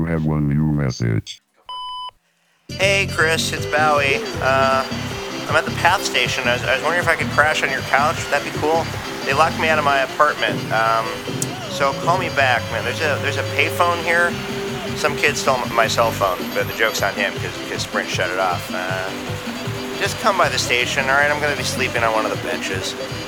have one new message. Hey, Chris, it's Bowie. I'm at the Path Station. I was wondering if I could crash on your couch. Would that be cool? They locked me out of my apartment. So call me back, man. There's a payphone here. Some kid stole my cell phone, but the joke's on him because Sprint shut it off. Just come by the station, all right? I'm gonna be sleeping on one of the benches.